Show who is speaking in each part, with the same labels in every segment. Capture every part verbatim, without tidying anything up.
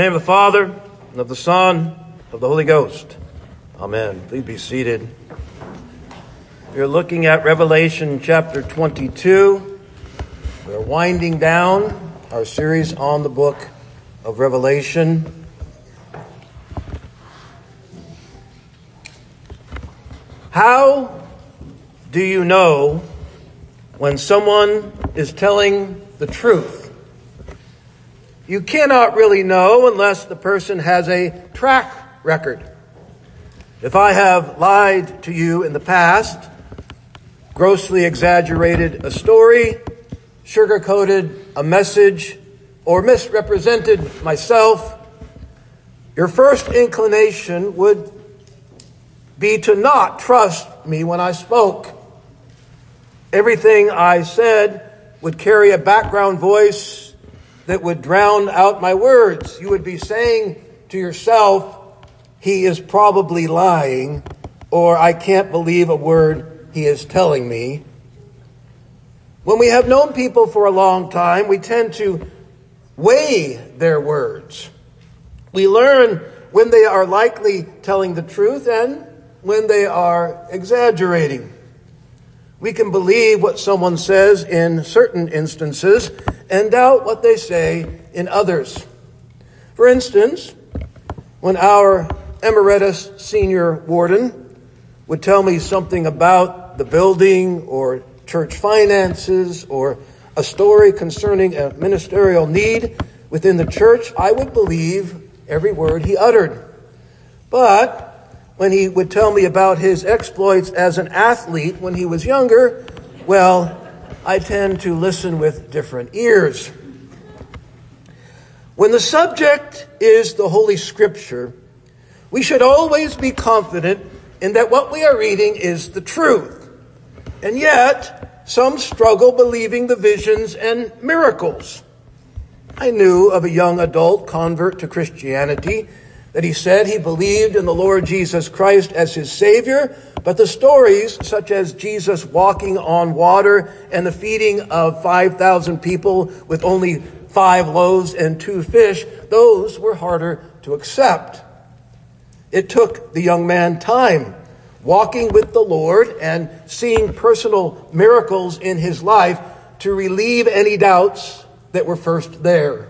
Speaker 1: name of the Father, and of the Son, of the Holy Ghost. Amen. Please be seated. We're looking at Revelation chapter twenty-two. We're winding down our series on the book of Revelation. How do you know when someone is telling the truth? You cannot really know unless the person has a track record. If I have lied to you in the past, grossly exaggerated a story, sugarcoated a message, or misrepresented myself, your first inclination would be to not trust me when I spoke. Everything I said would carry a background voice that would drown out my words. You would be saying to yourself, he is probably lying, or I can't believe a word he is telling me. When we have known people for a long time, we tend to weigh their words. We learn when they are likely telling the truth and when they are exaggerating. We can believe what someone says in certain instances and doubt what they say in others. For instance, when our emeritus senior warden would tell me something about the building or church finances or a story concerning a ministerial need within the church, I would believe every word he uttered. But when he would tell me about his exploits as an athlete when he was younger, well, I tend to listen with different ears. When the subject is the Holy Scripture, we should always be confident in that what we are reading is the truth. And yet, some struggle believing the visions and miracles. I knew of a young adult convert to Christianity that he said he believed in the Lord Jesus Christ as his Savior, but the stories such as Jesus walking on water and the feeding of five thousand people with only five loaves and two fish, those were harder to accept. It took the young man time walking with the Lord and seeing personal miracles in his life to relieve any doubts that were first there.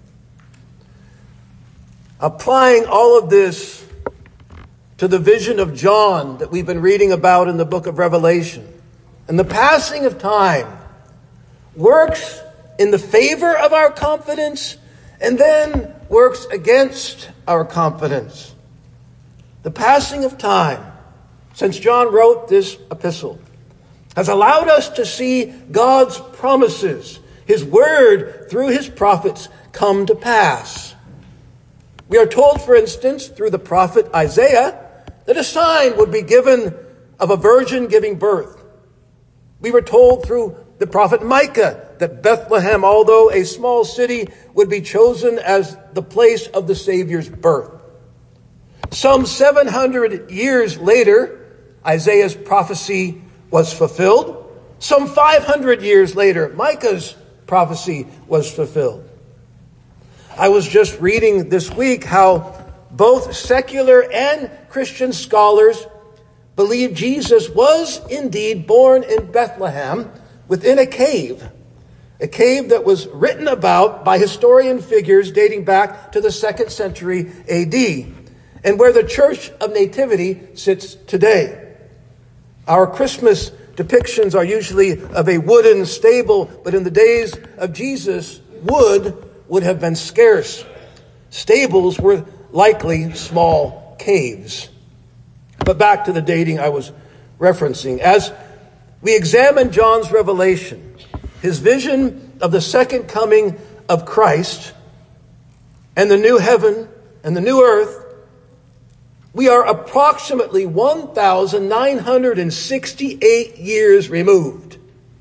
Speaker 1: Applying all of this to the vision of John that we've been reading about in the book of Revelation, and the passing of time works in the favor of our confidence and then works against our confidence. The passing of time, since John wrote this epistle, has allowed us to see God's promises, his word through his prophets, come to pass. We are told, for instance, through the prophet Isaiah, that a sign would be given of a virgin giving birth. We were told through the prophet Micah that Bethlehem, although a small city, would be chosen as the place of the Savior's birth. Some seven hundred years later, Isaiah's prophecy was fulfilled. Some five hundred years later, Micah's prophecy was fulfilled. I was just reading this week how both secular and Christian scholars believe Jesus was indeed born in Bethlehem within a cave, a cave that was written about by historian figures dating back to the second century A D, and where the Church of Nativity sits today. Our Christmas depictions are usually of a wooden stable, but in the days of Jesus, wood would have been scarce. Stables were likely small caves. But back to the dating I was referencing. As we examine John's revelation, his vision of the second coming of Christ and the new heaven and the new earth, we are approximately one thousand nine hundred sixty-eight years removed.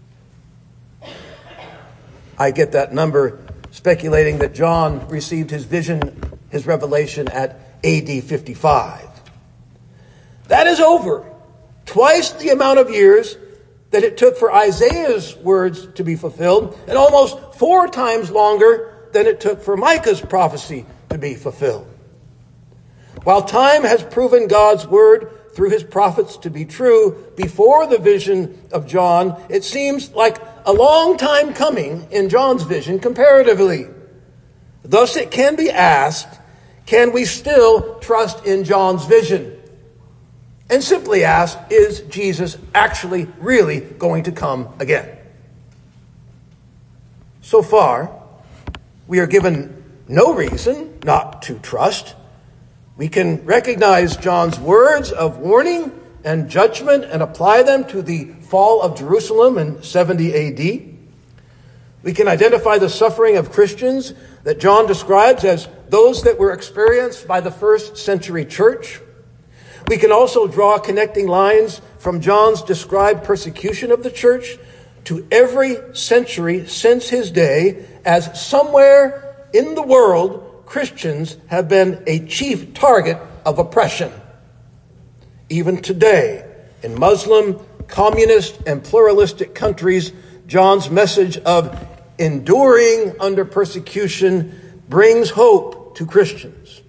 Speaker 1: I get that number speculating that John received his vision, his revelation at A D fifty-five. That is over twice the amount of years that it took for Isaiah's words to be fulfilled, and almost four times longer than it took for Micah's prophecy to be fulfilled. While time has proven God's word through his prophets to be true before the vision of John, it seems like a long time coming in John's vision comparatively. Thus it can be asked, can we still trust in John's vision? And simply ask, is Jesus actually really going to come again? So far, we are given no reason not to trust. We can recognize John's words of warning and judgment and apply them to the fall of Jerusalem in seventy A D. We can identify the suffering of Christians that John describes as those that were experienced by the first century church. We can also draw connecting lines from John's described persecution of the church to every century since his day, as somewhere in the world, Christians have been a chief target of oppression. Even today, in Muslim, communist, and pluralistic countries, John's message of enduring under persecution brings hope to Christians.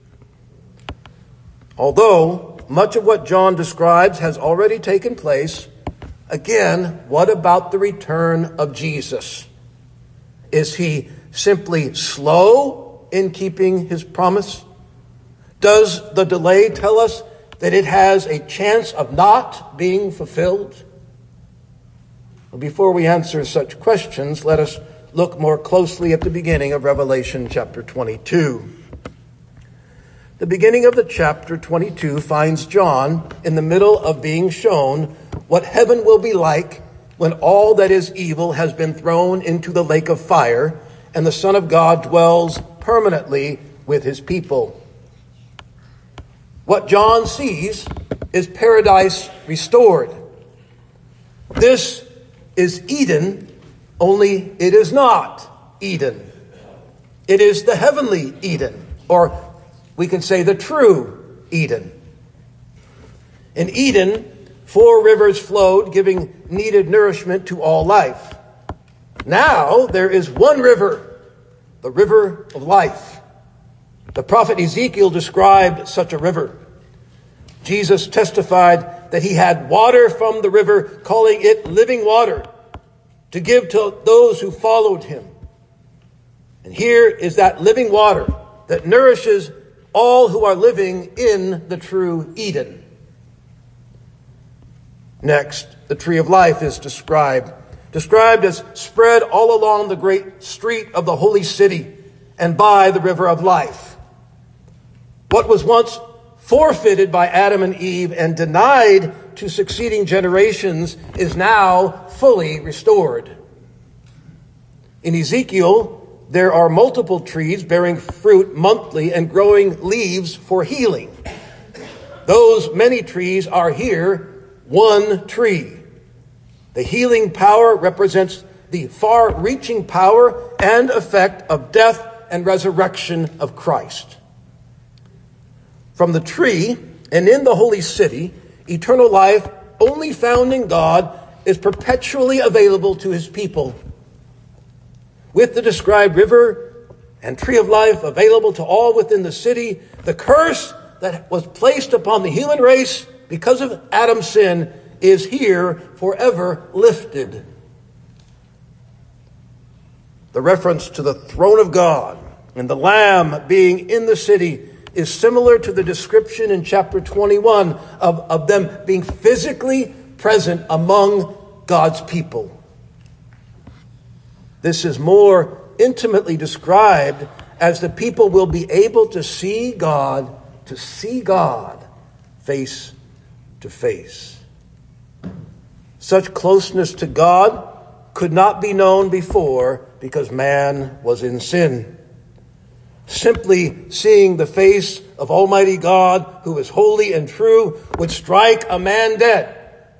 Speaker 1: Although much of what John describes has already taken place, again, what about the return of Jesus? Is he simply slow in keeping his promise? Does the delay tell us that it has a chance of not being fulfilled? Well, before we answer such questions, let us look more closely at the beginning of Revelation chapter twenty-two. The beginning of the chapter twenty-two finds John in the middle of being shown what heaven will be like when all that is evil has been thrown into the lake of fire and the Son of God dwells permanently with his people. What John sees is paradise restored. This is Eden, only it is not Eden. It is the heavenly Eden, or we can say the true Eden. In Eden, four rivers flowed, giving needed nourishment to all life. Now there is one river, the river of life. The prophet Ezekiel described such a river. Jesus testified that he had water from the river, calling it living water, to give to those who followed him. And here is that living water that nourishes all who are living in the true Eden. Next, the tree of life is described, described as spread all along the great street of the holy city and by the river of life. What was once forfeited by Adam and Eve and denied to succeeding generations is now fully restored. In Ezekiel, there are multiple trees bearing fruit monthly and growing leaves for healing. Those many trees are here one tree. The healing power represents the far-reaching power and effect of death and resurrection of Christ. From the tree and in the holy city, eternal life, only found in God, is perpetually available to his people. With the described river and tree of life available to all within the city, the curse that was placed upon the human race because of Adam's sin is here forever lifted. The reference to the throne of God and the Lamb being in the city is similar to the description in chapter twenty-one of, of them being physically present among God's people. This is more intimately described as the people will be able to see God, to see God face to face. Such closeness to God could not be known before because man was in sin. Simply seeing the face of Almighty God, who is holy and true, would strike a man dead.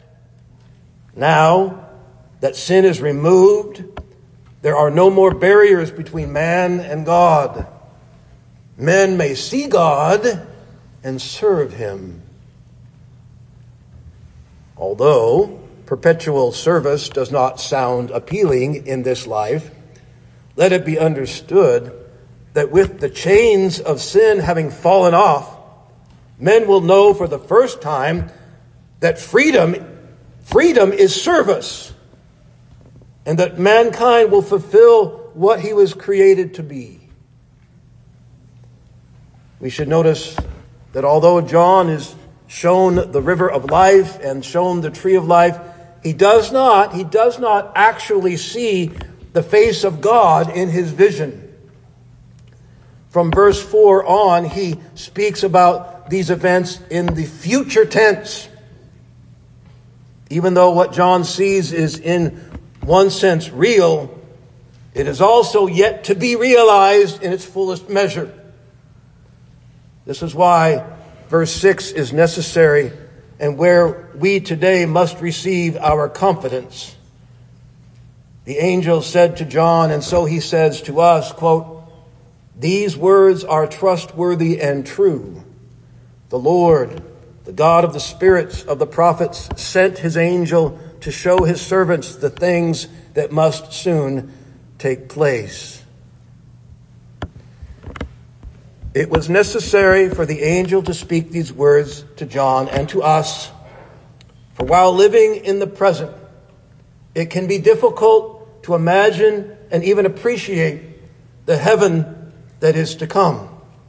Speaker 1: Now that sin is removed, there are no more barriers between man and God. Men may see God and serve him. Although perpetual service does not sound appealing in this life, let it be understood that with the chains of sin having fallen off, men will know for the first time that freedom, freedom is service, and that mankind will fulfill what he was created to be. We should notice that although John is shown the river of life and shown the tree of life, he does not, he does not actually see the face of God in his vision. From verse four on, he speaks about these events in the future tense. Even though what John sees is in one sense real, it is also yet to be realized in its fullest measure. This is why verse six is necessary and where we today must receive our confidence. The angel said to John, and so he says to us, quote, "These words are trustworthy and true. The Lord, the God of the spirits of the prophets, sent his angel to show his servants the things that must soon take place." It was necessary for the angel to speak these words to John and to us, for while living in the present, it can be difficult to imagine and even appreciate the heaven that is to come.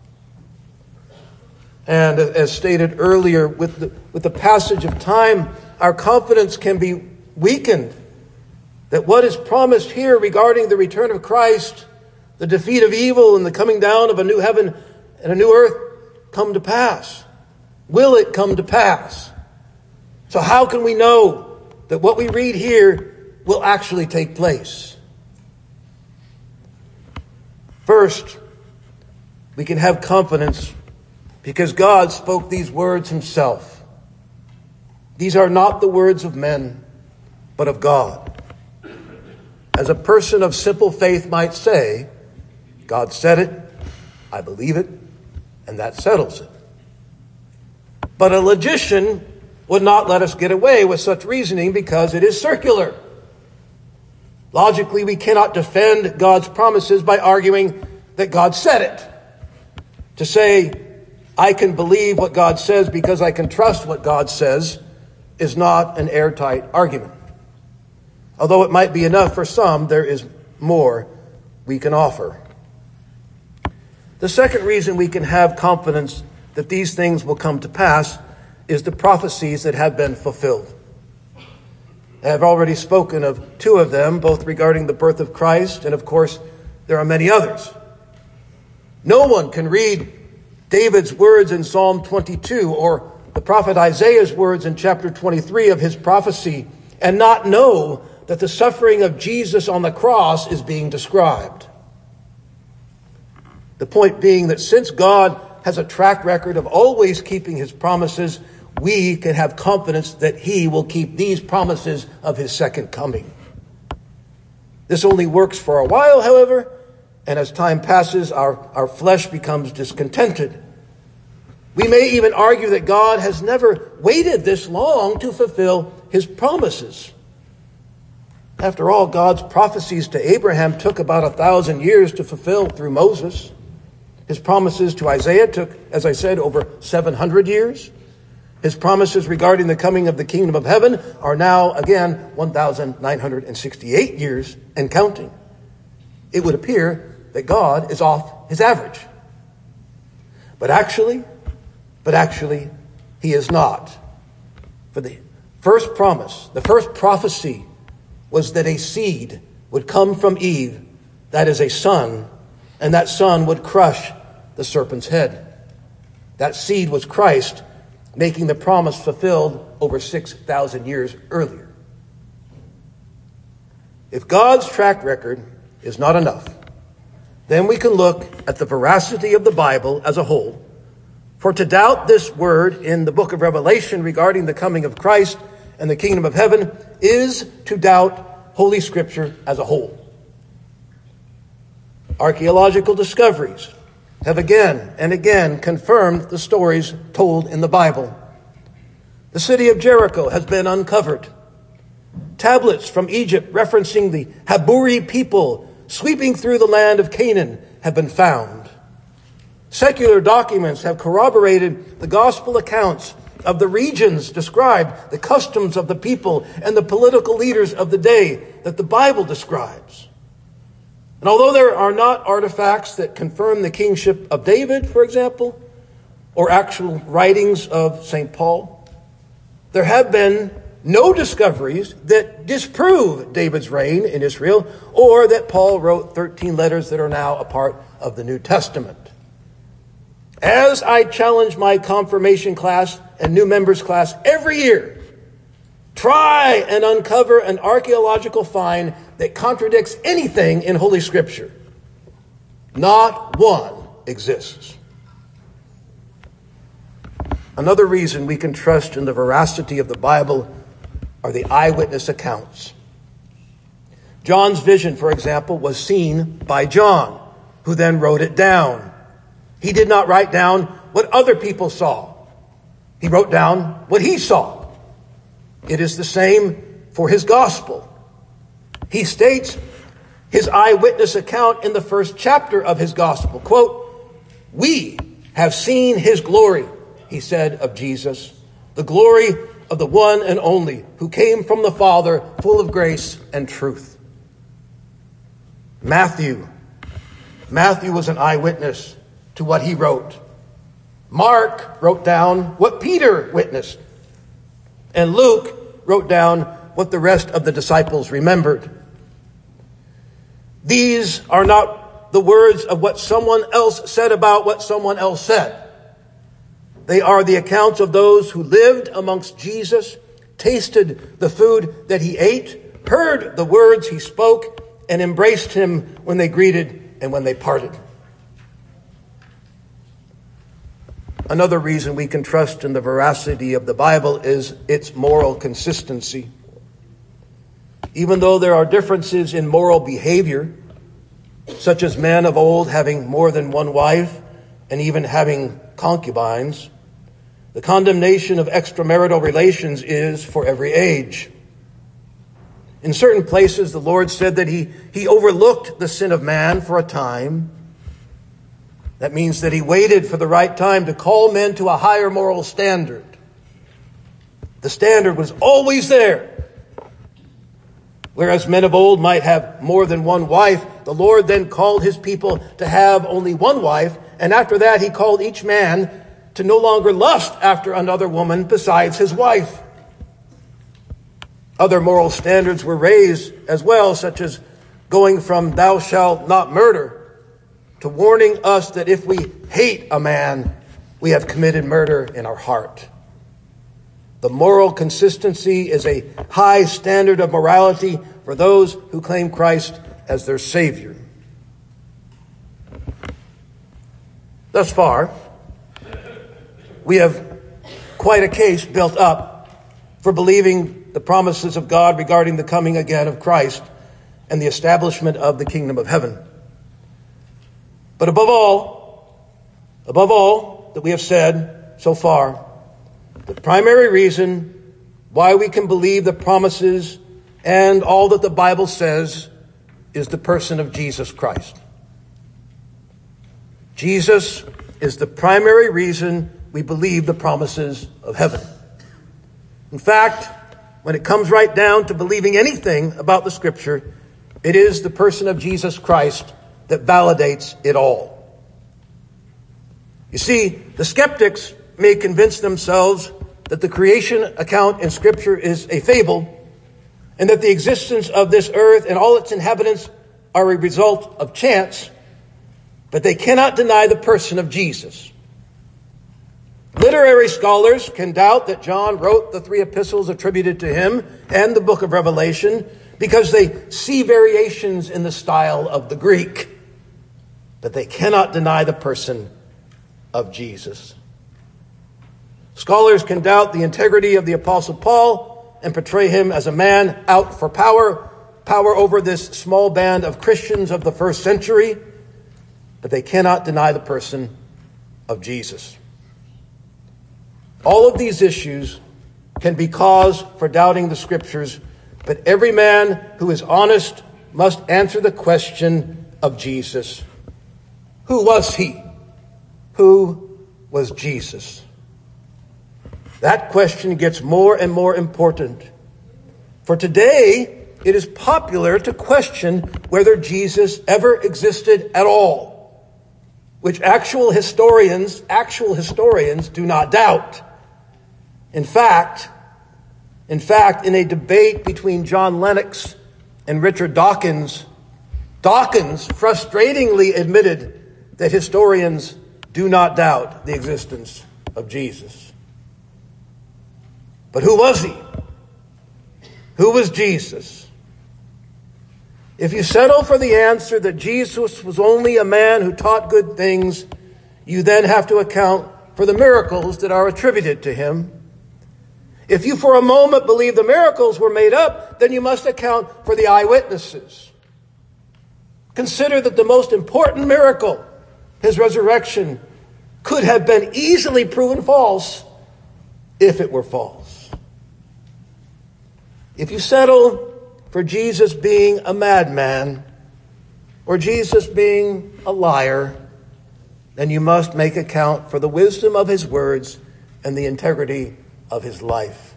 Speaker 1: And as stated earlier, with the, with the passage of time, our confidence can be weakened that what is promised here regarding the return of Christ, the defeat of evil, and the coming down of a new heaven and a new earth come to pass. Will it come to pass? So how can we know that what we read here will actually take place? First, we can have confidence because God spoke these words himself. These are not the words of men, but of God. As a person of simple faith might say, God said it, I believe it, and that settles it. But a logician would not let us get away with such reasoning because it is circular. Logically, we cannot defend God's promises by arguing that God said it. To say, I can believe what God says because I can trust what God says is not an airtight argument. Although it might be enough for some, there is more we can offer. The second reason we can have confidence that these things will come to pass is the prophecies that have been fulfilled. I have already spoken of two of them, both regarding the birth of Christ, and of course, there are many others. No one can read David's words in Psalm twenty-two or the prophet Isaiah's words in chapter twenty-three of his prophecy and not know that the suffering of Jesus on the cross is being described. The point being that since God has a track record of always keeping his promises, we can have confidence that he will keep these promises of his second coming. This only works for a while, however, and as time passes, our, our flesh becomes discontented. We may even argue that God has never waited this long to fulfill his promises. After all, God's prophecies to Abraham took about a thousand years to fulfill through Moses. His promises to Isaiah took, as I said, over seven hundred years. His promises regarding the coming of the kingdom of heaven are now, again, one thousand nine hundred sixty-eight years and counting. It would appear that God is off his average. But actually, but actually, he is not. For the first promise, the first prophecy was that a seed would come from Eve, that is a son, and that son would crush the serpent's head. That seed was Christ, making the promise fulfilled over six thousand years earlier. If God's track record is not enough, then we can look at the veracity of the Bible as a whole. For to doubt this word in the book of Revelation regarding the coming of Christ and the kingdom of heaven is to doubt Holy Scripture as a whole. Archaeological discoveries have again and again confirmed the stories told in the Bible. The city of Jericho has been uncovered. Tablets from Egypt referencing the Haburi people sweeping through the land of Canaan have been found. Secular documents have corroborated the gospel accounts of the regions described, the customs of the people, and the political leaders of the day that the Bible describes. And although there are not artifacts that confirm the kingship of David, for example, or actual writings of Saint Paul, there have been no discoveries that disprove David's reign in Israel, or that Paul wrote thirteen letters that are now a part of the New Testament. As I challenge my confirmation class and new members class every year, try and uncover an archaeological find that contradicts anything in Holy Scripture. Not one exists. Another reason we can trust in the veracity of the Bible are the eyewitness accounts. John's vision, for example, was seen by John, who then wrote it down. He did not write down what other people saw. He wrote down what he saw. It is the same for his gospel. He states his eyewitness account in the first chapter of his gospel. Quote, "We have seen his glory," he said of Jesus, "the glory of the one and only who came from the Father, full of grace and truth." Matthew. Matthew was an eyewitness to what he wrote. Mark wrote down what Peter witnessed. And Luke wrote down what the rest of the disciples remembered. These are not the words of what someone else said about what someone else said. They are the accounts of those who lived amongst Jesus, tasted the food that he ate, heard the words he spoke, and embraced him when they greeted and when they parted. Another reason we can trust in the veracity of the Bible is its moral consistency. Even though there are differences in moral behavior, such as men of old having more than one wife and even having concubines, the condemnation of extramarital relations is for every age. In certain places, the Lord said that he, he overlooked the sin of man for a time. That means that he waited for the right time to call men to a higher moral standard. The standard was always there. Whereas men of old might have more than one wife, the Lord then called his people to have only one wife, and after that he called each man to no longer lust after another woman besides his wife. Other moral standards were raised as well, such as going from "thou shalt not murder" to warning us that if we hate a man, we have committed murder in our heart. The moral consistency is a high standard of morality for those who claim Christ as their Savior. Thus far, we have quite a case built up for believing the promises of God regarding the coming again of Christ and the establishment of the kingdom of heaven. But above all, above all that we have said so far, the primary reason why we can believe the promises and all that the Bible says is the person of Jesus Christ. Jesus is the primary reason we believe the promises of heaven. In fact, when it comes right down to believing anything about the Scripture, it is the person of Jesus Christ that validates it all. You see, the skeptics may convince themselves that the creation account in Scripture is a fable, and that the existence of this earth and all its inhabitants are a result of chance, but they cannot deny the person of Jesus. Literary scholars can doubt that John wrote the three epistles attributed to him and the book of Revelation because they see variations in the style of the Greek, but they cannot deny the person of Jesus. Scholars can doubt the integrity of the Apostle Paul and portray him as a man out for power, power over this small band of Christians of the first century, but they cannot deny the person of Jesus. All of these issues can be cause for doubting the Scriptures, but every man who is honest must answer the question of Jesus. Who was he? Who was Jesus? That question gets more and more important. For today, it is popular to question whether Jesus ever existed at all, which actual historians, actual historians do not doubt. In fact, in fact, in a debate between John Lennox and Richard Dawkins, Dawkins frustratingly admitted that historians do not doubt the existence of Jesus. But who was he? Who was Jesus? If you settle for the answer that Jesus was only a man who taught good things, you then have to account for the miracles that are attributed to him. If you for a moment believe the miracles were made up, then you must account for the eyewitnesses. Consider that the most important miracle, his resurrection, could have been easily proven false if it were false. If you settle for Jesus being a madman or Jesus being a liar, then you must make account for the wisdom of his words and the integrity of his life.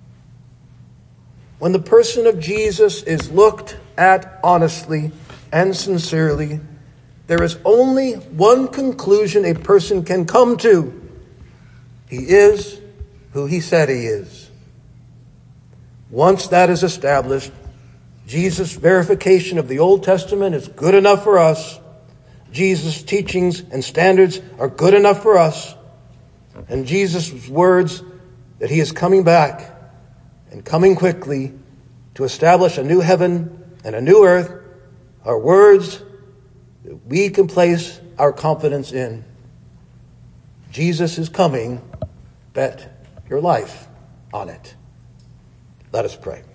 Speaker 1: When the person of Jesus is looked at honestly and sincerely, there is only one conclusion a person can come to. He is who he said he is. Once that is established, Jesus' verification of the Old Testament is good enough for us. Jesus' teachings and standards are good enough for us. And Jesus' words that he is coming back and coming quickly to establish a new heaven and a new earth are words that we can place our confidence in. Jesus is coming. Bet your life on it. Let us pray.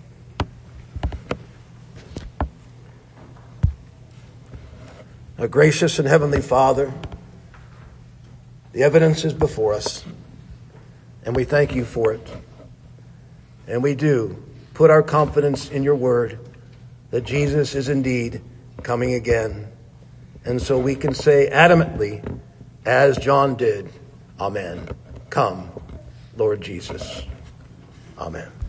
Speaker 1: Our gracious and heavenly Father, the evidence is before us, and we thank you for it. And we do put our confidence in your word that Jesus is indeed coming again. And so we can say adamantly, as John did, Amen. Come, Lord Jesus. Amen.